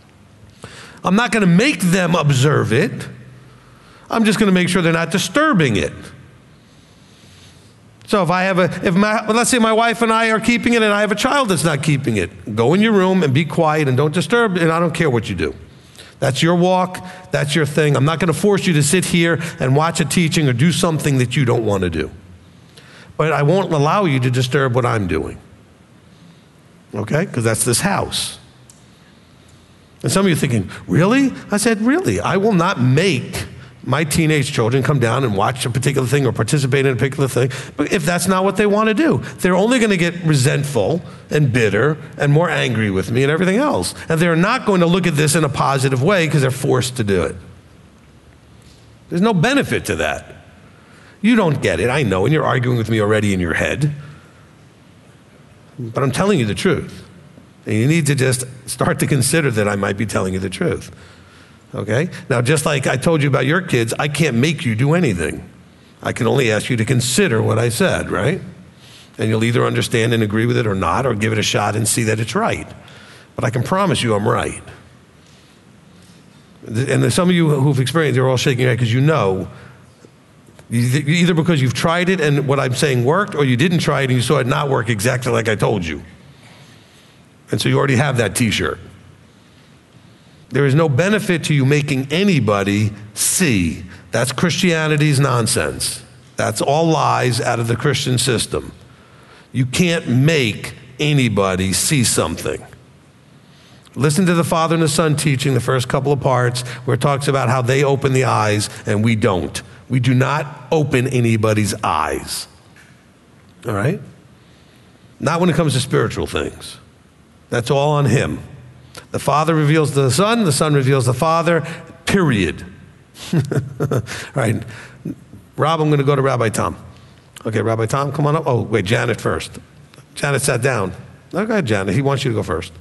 I'm not going to make them observe it. I'm just going to make sure they're not disturbing it. So if I have a, if my, let's say my wife and I are keeping it and I have a child that's not keeping it, go in your room and be quiet and don't disturb, and I don't care what you do. That's your walk, that's your thing. I'm not going to force you to sit here and watch a teaching or do something that you don't want to do. But I won't allow you to disturb what I'm doing. Okay? Because that's this house. And some of you are thinking, really? I said, really? I will not make my teenage children come down and watch a particular thing or participate in a particular thing, but if that's not what they want to do, they're only going to get resentful and bitter and more angry with me and everything else. And they're not going to look at this in a positive way because they're forced to do it. There's no benefit to that. You don't get it, I know, and you're arguing with me already in your head. But I'm telling you the truth. And you need to just start to consider that I might be telling you the truth. Okay? Now, just like I told you about your kids, I can't make you do anything. I can only ask you to consider what I said, right? And you'll either understand and agree with it or not, or give it a shot and see that it's right. But I can promise you I'm right. And some of you who've experienced, you're all shaking your head because you know, either because you've tried it and what I'm saying worked, or you didn't try it and you saw it not work exactly like I told you. And so you already have that t-shirt. There is no benefit to you making anybody see That's Christianity's nonsense. That's all lies out of the Christian system. You can't make anybody see something. Listen to the Father and the Son teaching, the first couple of parts, where it talks about how they open the eyes and we don't. We do not open anybody's eyes. All right? Not when it comes to spiritual things. That's all on Him. The Father reveals the Son, the Son reveals the Father, period. All right. Rob, I'm going to go to Rabbi Tom. Okay, Rabbi Tom, come on up. Oh, wait, Janet first. Janet sat down. Oh, go ahead, Janet. He wants you to go first.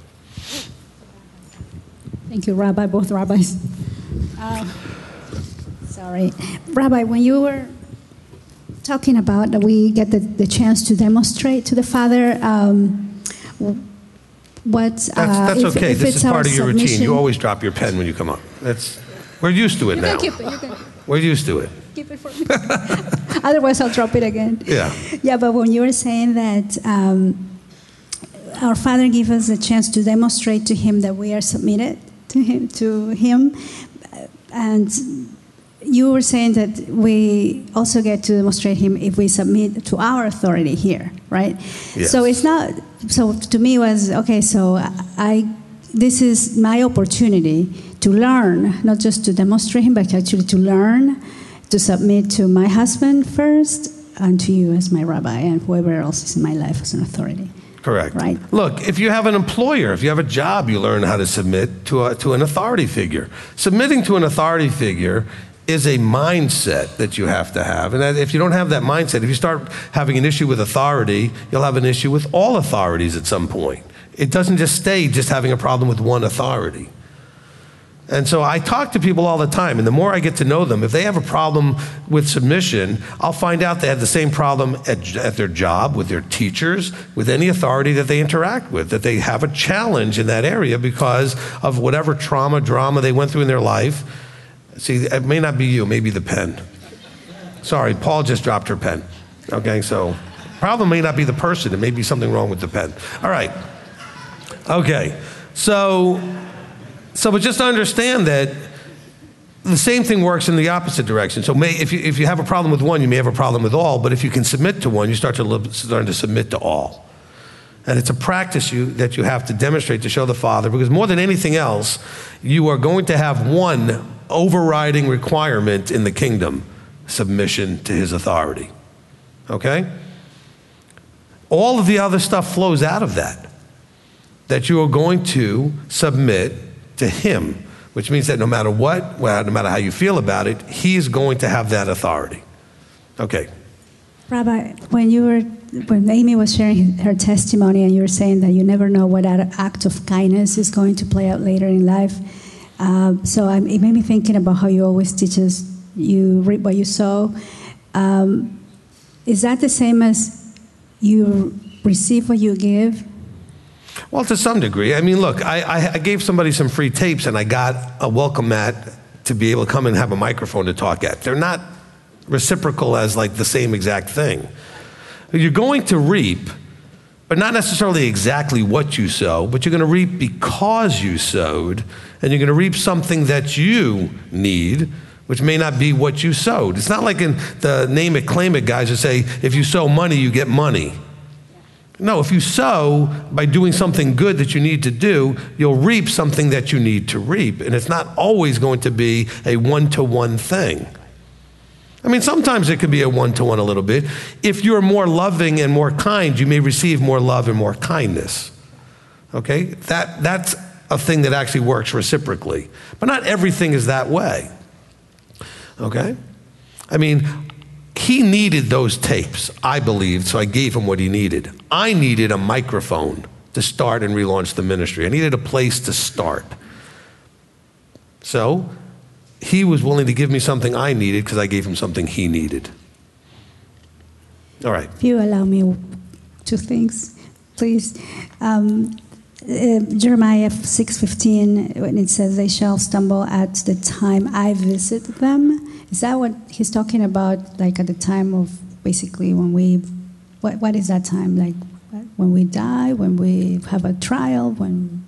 Thank you, Rabbi, both rabbis. Uh, sorry. Rabbi, when you were talking about that we get the, the chance to demonstrate to the Father, um, what... That's, that's uh, if, okay. if This is part of your submission, routine. You always drop your pen when you come up. That's, we're used to it you now. can keep it, you can We're used to it. keep it for me. Otherwise, I'll drop it again. Yeah. Yeah, but when you were saying that um, our Father gives us a chance to demonstrate to Him that we are submitted to Him, to Him, and you were saying that we also get to demonstrate Him if we submit to our authority here, right? Yes. So it's not. So to me, it was okay. So I, this is my opportunity to learn, not just to demonstrate Him, but actually to learn, to submit to my husband first, and to you as my rabbi, and whoever else is in my life as an authority. Correct. Right. Look, if you have an employer, if you have a job, you learn how to submit to, a, to an authority figure. Submitting to an authority figure is a mindset that you have to have. And that if you don't have that mindset, if you start having an issue with authority, you'll have an issue with all authorities at some point. It doesn't just stay just having a problem with one authority. And so I talk to people all the time, and the more I get to know them, if they have a problem with submission, I'll find out they have the same problem at, at their job, with their teachers, with any authority that they interact with, that they have a challenge in that area because of whatever trauma, drama they went through in their life. See, it may not be you, it may be the pen. Sorry, Paul just dropped her pen. Okay, so problem may not be the person, it may be something wrong with the pen. All right. Okay, so... So, but just understand that the same thing works in the opposite direction. So, may, if you if you have a problem with one, you may have a problem with all. But if you can submit to one, you start to live, start to submit to all. And it's a practice you that you have to demonstrate to show the Father, because more than anything else, you are going to have one overriding requirement in the kingdom: submission to His authority. Okay? All of the other stuff flows out of that. That you are going to submit to Him, which means that no matter what, well, no matter how you feel about it, He's going to have that authority. Okay. Rabbi, when you were, when Amy was sharing her testimony, and you were saying that you never know what act of kindness is going to play out later in life, uh, so I, it made me thinking about how you always teach us, you reap what you sow. Um, is that the same as you receive what you give? Well, to some degree. I mean, look, I, I, I gave somebody some free tapes, and I got a welcome mat to be able to come and have a microphone to talk at. They're not reciprocal as like the same exact thing. You're going to reap, but not necessarily exactly what you sow, but you're going to reap because you sowed, and you're going to reap something that you need, which may not be what you sowed. It's not like in the name it, claim it guys who say, if you sow money, you get money. No, if you sow by doing something good that you need to do, you'll reap something that you need to reap. And it's not always going to be a one-to-one thing. I mean, sometimes it could be a one-to-one a little bit. If you're more loving and more kind, you may receive more love and more kindness. Okay? That, that's a thing that actually works reciprocally. But not everything is that way. Okay? I mean, he needed those tapes, I believed, so I gave him what he needed. I needed a microphone to start and relaunch the ministry. I needed a place to start. So he was willing to give me something I needed because I gave him something he needed. All right. If you allow me two things, please. Um, uh, Jeremiah six fifteen, when it says, they shall stumble at the time I visit them. Is that what he's talking about, like at the time of basically when we, what, what is that time? Like when we die, when we have a trial, when?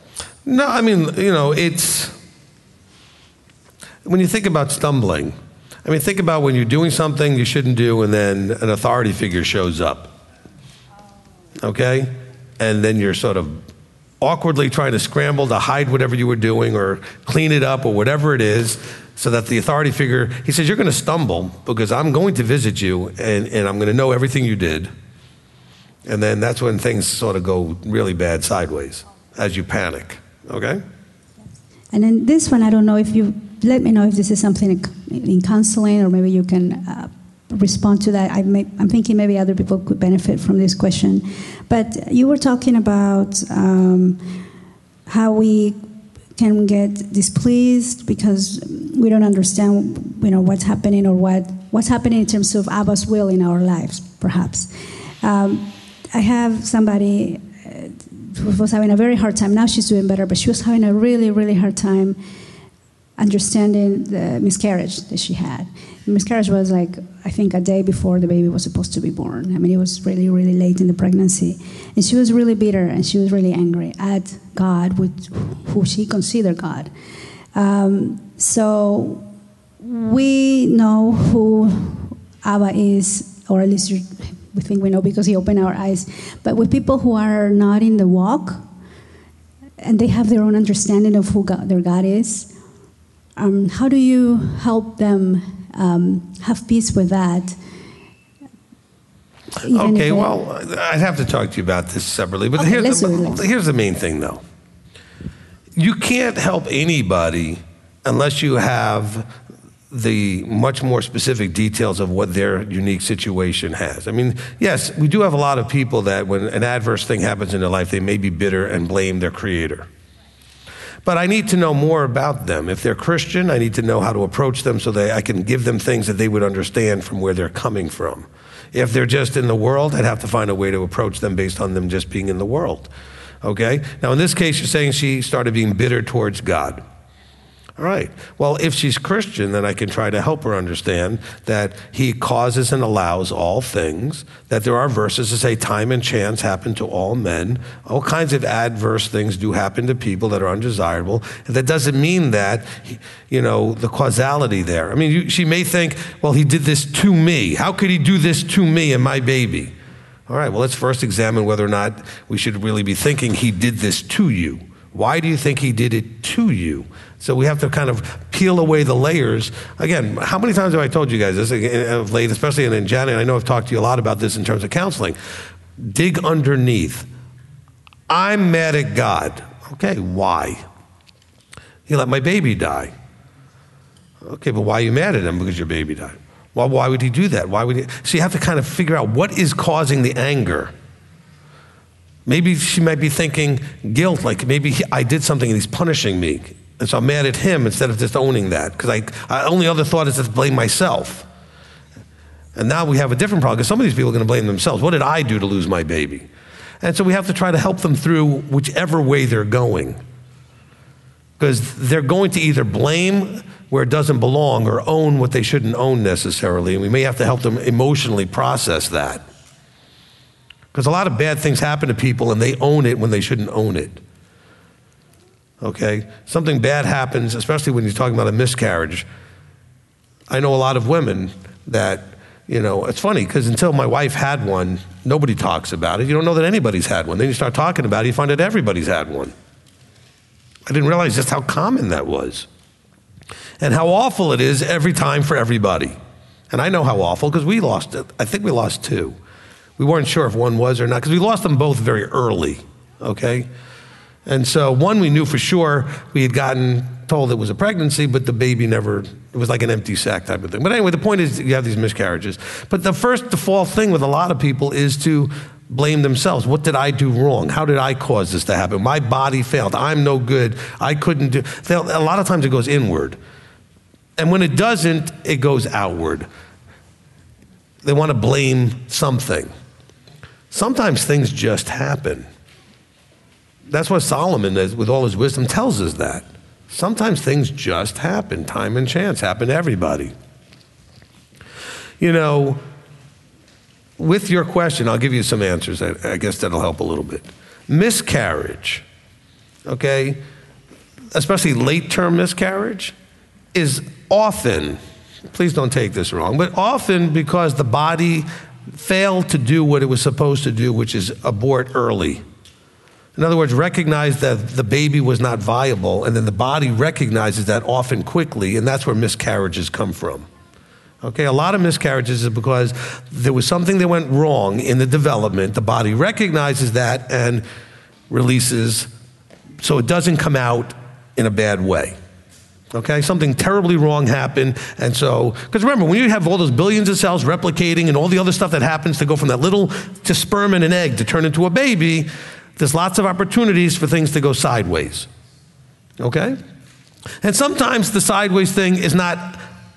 No, I mean, you know, it's, when you think about stumbling, I mean, think about when you're doing something you shouldn't do and then an authority figure shows up, okay? And then you're sort of awkwardly trying to scramble to hide whatever you were doing or clean it up or whatever it is so that the authority figure, he says, you're going to stumble because I'm going to visit you and, and I'm going to know everything you did. And then that's when things sort of go really bad sideways as you panic, okay? And then this one, I don't know if you, let me know if this is something in counseling or maybe you can uh, respond to that. I may, I'm thinking maybe other people could benefit from this question. But you were talking about um, how we can get displeased because we don't understand, you know, what's happening or what what's happening in terms of Abba's will in our lives, perhaps. Um, I have somebody who was having a very hard time. Now she's doing better, but she was having a really, really hard time understanding the miscarriage that she had. The miscarriage was like, I think, a day before the baby was supposed to be born. I mean, it was really, really late in the pregnancy. And she was really bitter and she was really angry at God, with who she considered God. Um, so we know who Abba is, or at least you, we think we know because he opened our eyes. But with people who are not in the walk, and they have their own understanding of who God, their God is, um, how do you help them um, have peace with that? Even Okay, if well, I'd have to talk to you about this separately. But Okay, here's, let's the, do it, let's do it. here's the main thing, though. You can't help anybody unless you have the much more specific details of what their unique situation has. I mean, yes, we do have a lot of people that when an adverse thing happens in their life, they may be bitter and blame their creator. But I need to know more about them. If they're Christian, I need to know how to approach them so that I can give them things that they would understand from where they're coming from. If they're just in the world, I'd have to find a way to approach them based on them just being in the world. Okay? Now, in this case, you're saying she started being bitter towards God. All right. Well, if she's Christian, then I can try to help her understand that he causes and allows all things, that there are verses that say time and chance happen to all men. All kinds of adverse things do happen to people that are undesirable. And that doesn't mean that, you know, the causality there. I mean, you, she may think, well, he did this to me. How could he do this to me and my baby? All right, well, let's first examine whether or not we should really be thinking he did this to you. Why do you think he did it to you? So we have to kind of peel away the layers. Again, how many times have I told you guys this of late, especially in Janet, I know I've talked to you a lot about this in terms of counseling. Dig underneath. I'm mad at God. Okay, why? He let my baby die. Okay, but why are you mad at him? Because your baby died. Well, why would he do that? Why would he? So you have to kind of figure out what is causing the anger. Maybe she might be thinking guilt, like maybe he, I did something and he's punishing me. And so I'm mad at him instead of just owning that. Because I, I only other thought is to blame myself. And now we have a different problem because some of these people are going to blame themselves. What did I do to lose my baby? And so we have to try to help them through whichever way they're going. Because they're going to either blame where it doesn't belong or own what they shouldn't own necessarily. And we may have to help them emotionally process that. Because a lot of bad things happen to people and they own it when they shouldn't own it. Okay? Something bad happens, especially when you're talking about a miscarriage. I know a lot of women that, you know, it's funny because until my wife had one, nobody talks about it. You don't know that anybody's had one. Then you start talking about it, you find out everybody's had one. I didn't realize just how common that was. And how awful it is every time for everybody. And I know how awful because we lost it. I think we lost two. We weren't sure if one was or not because we lost them both very early, okay? And so one we knew for sure we had gotten told it was a pregnancy, but the baby never, it was like an empty sac type of thing. But anyway, the point is you have these miscarriages. But the first default thing with a lot of people is to blame themselves. What did I do wrong? How did I cause this to happen? My body failed. I'm no good. I couldn't do, a lot of times it goes inward. And when it doesn't, it goes outward. They want to blame something. Sometimes things just happen. That's what Solomon, with all his wisdom, tells us that. Sometimes things just happen. Time and chance happen to everybody. You know, with your question, I'll give you some answers. I, I guess that'll help a little bit. Miscarriage, okay, especially late-term miscarriage, is often, please don't take this wrong, but often because the body failed to do what it was supposed to do, which is abort early. In other words, recognize that the baby was not viable, and then the body recognizes that often quickly, and that's where miscarriages come from. Okay, a lot of miscarriages is because there was something that went wrong in the development. The body recognizes that and releases, so it doesn't come out in a bad way. Okay, something terribly wrong happened, and so, because remember, when you have all those billions of cells replicating and all the other stuff that happens to go from that little to sperm and an egg to turn into a baby, there's lots of opportunities for things to go sideways. Okay? And sometimes the sideways thing is not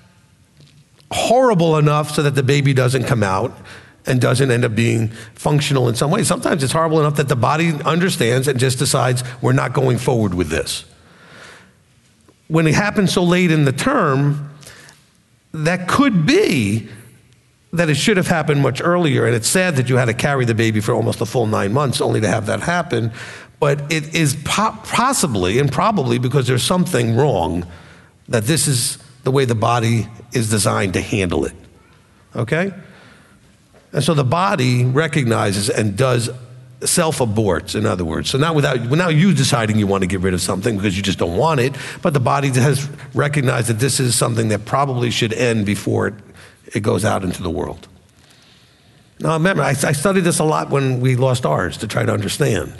horrible enough so that the baby doesn't come out and doesn't end up being functional in some way. Sometimes it's horrible enough that the body understands and just decides we're not going forward with this. When it happens so late in the term, that could be that it should have happened much earlier, and it's sad that you had to carry the baby for almost a full nine months only to have that happen, but it is po- possibly and probably because there's something wrong that this is the way the body is designed to handle it, okay? And so the body recognizes and does self-aborts, in other words. So not without, now you deciding you want to get rid of something because you just don't want it, but the body has recognized that this is something that probably should end before it, it goes out into the world. Now remember, I, I studied this a lot when we lost ours to try to understand.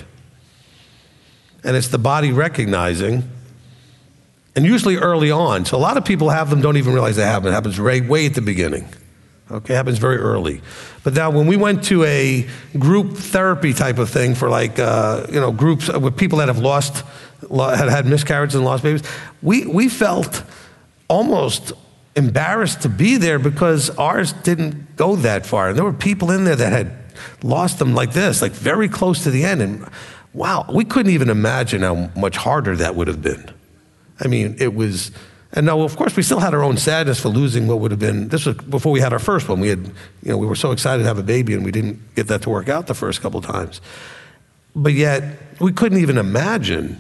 And it's the body recognizing, and usually early on, so a lot of people have them, don't even realize they have them. It happens right, way at the beginning. Okay, it happens very early. But now when we went to a group therapy type of thing for like, uh, you know, groups with people that have lost, had had miscarriages and lost babies, we, we felt almost embarrassed to be there because ours didn't go that far. And there were people in there that had lost them like this, like very close to the end. And wow, we couldn't even imagine how much harder that would have been. I mean, it was, and now, of course, we still had our own sadness for losing what would have been, this was before we had our first one. We had, you know, we were so excited to have a baby and we didn't get that to work out the first couple of times. But yet, we couldn't even imagine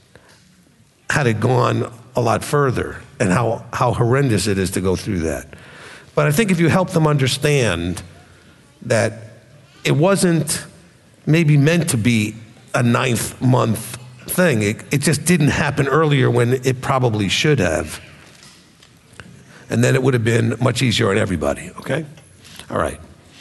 had it gone a lot further and how, how horrendous it is to go through that. But I think if you help them understand that it wasn't maybe meant to be a ninth month thing, it, it just didn't happen earlier when it probably should have. And then it would have been much easier on everybody, okay? All right.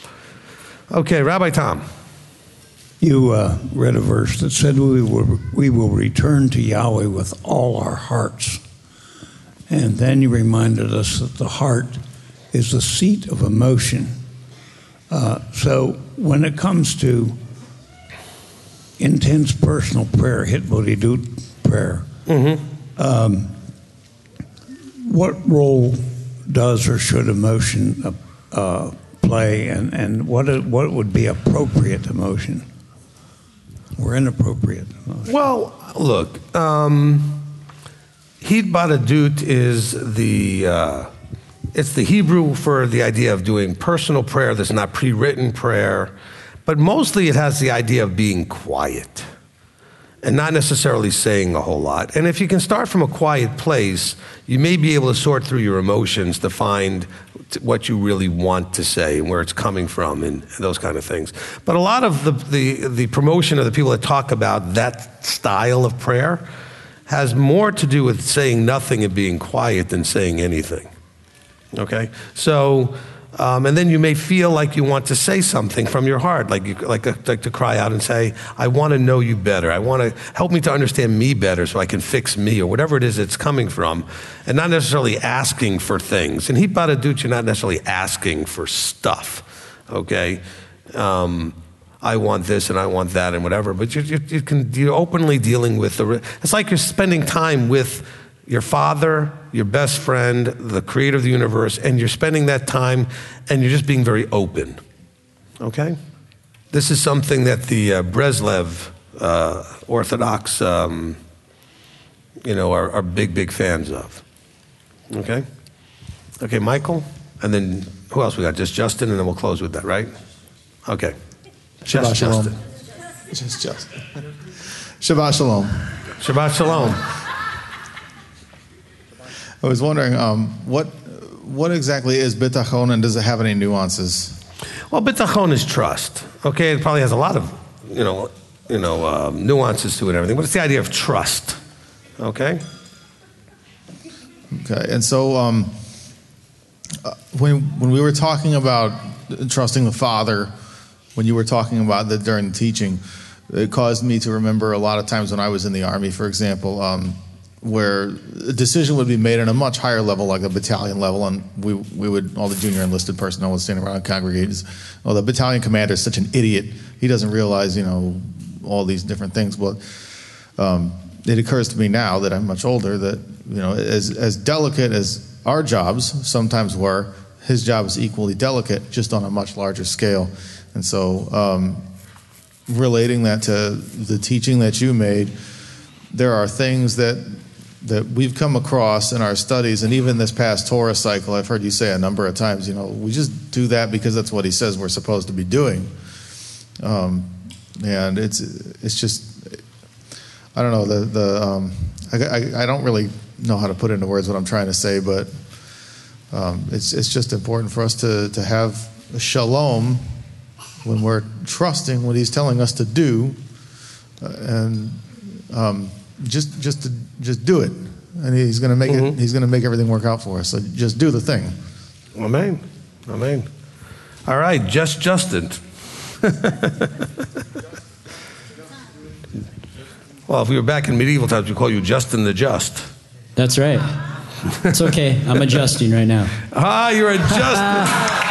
Okay, Rabbi Tom. You uh, read a verse that said we will, we will return to Yahweh with all our hearts. And then you reminded us that the heart is the seat of emotion. Uh, so when it comes to intense personal prayer, Hitbodedut prayer, mm-hmm. um, what role does or should emotion uh, uh, play, and, and what what would be appropriate emotion or inappropriate emotion? Well, look, um, Hitbodedut is the uh, it's the Hebrew for the idea of doing personal prayer. That's not pre-written prayer. But mostly it has the idea of being quiet and not necessarily saying a whole lot. And if you can start from a quiet place, you may be able to sort through your emotions to find what you really want to say and where it's coming from and those kind of things. But a lot of the, the, the promotion of the people that talk about that style of prayer has more to do with saying nothing and being quiet than saying anything. Okay? So... Um, and then you may feel like you want to say something from your heart, like you like, a, like to cry out and say, I want to know you better. I want to help me to understand me better so I can fix me, or whatever it is it's coming from, and not necessarily asking for things. In Hitbodedut, you're not necessarily asking for stuff, okay? Um, I want this and I want that and whatever, but you, you, you can, you're openly dealing with the, it's like you're spending time with your father, your best friend, the creator of the universe, and you're spending that time and you're just being very open, okay? This is something that the uh, Breslev uh, Orthodox, um, you know, are, are big, big fans of, okay? Okay, Michael, and then who else we got? Just Justin, and then we'll close with that, right? Okay. Just Shabbat Shalom. Justin. Just Justin. Shabbat Shalom. Shabbat Shalom. I was wondering, um, what what exactly is bitachon, and does it have any nuances? Well, bitachon is trust. Okay, it probably has a lot of, you know, you know, um, nuances to it and everything, but it's the idea of trust. Okay. Okay, and so um, uh, when when we were talking about trusting the Father, when you were talking about that during the teaching, it caused me to remember a lot of times when I was in the Army, for example, um, where a decision would be made on a much higher level, like a battalion level, and we we would, all the junior enlisted personnel would stand around and congregate. Oh, the battalion commander is such an idiot. He doesn't realize, you know, all these different things. Well, um, it occurs to me now that I'm much older that, you know, as as delicate as our jobs sometimes were, his job is equally delicate, just on a much larger scale. And so, um, relating that to the teaching that you made, there are things that that we've come across in our studies, and even this past Torah cycle, I've heard you say a number of times, you know, we just do that because that's what he says we're supposed to be doing. Um, and it's it's just, I don't know, the the um, I, I, I don't really know how to put into words what I'm trying to say, but um, it's it's just important for us to to have a shalom when we're trusting what he's telling us to do, uh, and um, just just to just do it, and he's going to make mm-hmm. it. He's going to make everything work out for us. So just do the thing. Amen. Amen. All right, just Justin. Well, if we were back in medieval times, we'd call you Justin the Just. That's right. It's okay. I'm adjusting right now. Ah, you're adjusting.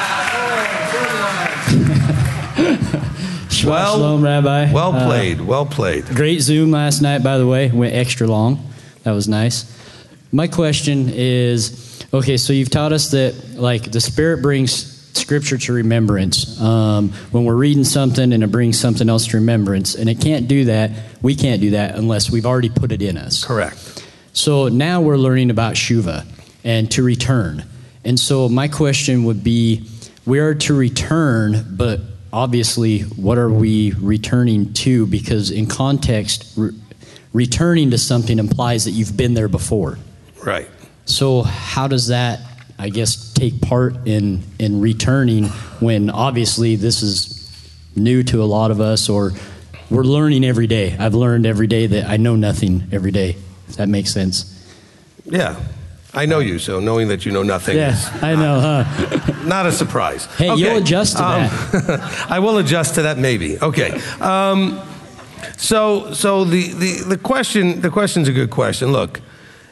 Shabbat well, shalom, Rabbi. Well played. Uh, well played. Great Zoom last night, by the way. Went extra long. That was nice. My question is, okay, so you've taught us that, like, the Spirit brings Scripture to remembrance. Um, when we're reading something and it brings something else to remembrance, and it can't do that, we can't do that unless we've already put it in us. Correct. So now we're learning about Shuvah and to return. And so my question would be, we are to return, but obviously, what are we returning to? Because in context, re- returning to something implies that you've been there before. Right. So how does that, I guess, take part in, in returning when obviously this is new to a lot of us, or we're learning every day? I've learned every day that I know nothing every day. If that makes sense. Yeah. I know you, so knowing that you know nothing yeah, is I know, huh? not a surprise. Hey, okay. You'll adjust to um, that. I will adjust to that, maybe. Okay. Um, so, so the, the, the question, the question's a good question. Look,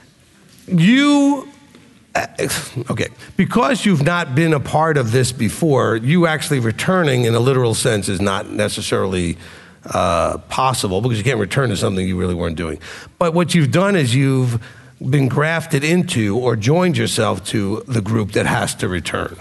you, okay, because you've not been a part of this before, you actually returning in a literal sense is not necessarily uh, possible, because you can't return to something you really weren't doing. But what you've done is you've been grafted into or joined yourself to the group that has to return.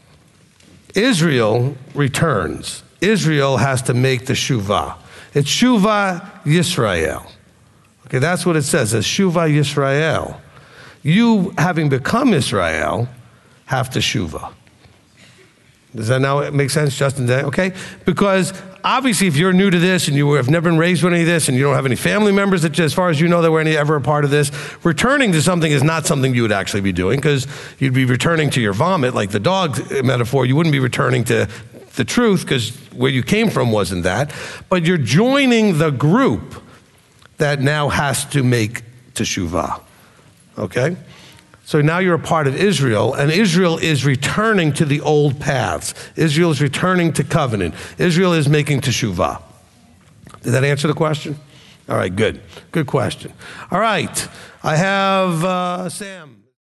Israel returns. Israel has to make the Shuvah. It's Shuvah Yisrael. Okay, that's what it says. It's Shuvah Yisrael. You, having become Israel, have to Shuvah. Does that now make sense, Justin? Okay? Because obviously, if you're new to this and you have never been raised with any of this and you don't have any family members that, as far as you know, that were any, ever a part of this, returning to something is not something you would actually be doing, because you'd be returning to your vomit, like the dog metaphor. You wouldn't be returning to the truth, because where you came from wasn't that. But you're joining the group that now has to make teshuvah. Okay? So now you're a part of Israel, and Israel is returning to the old paths. Israel is returning to covenant. Israel is making teshuvah. Did that answer the question? All right, good. Good question. All right, I have uh, Sam.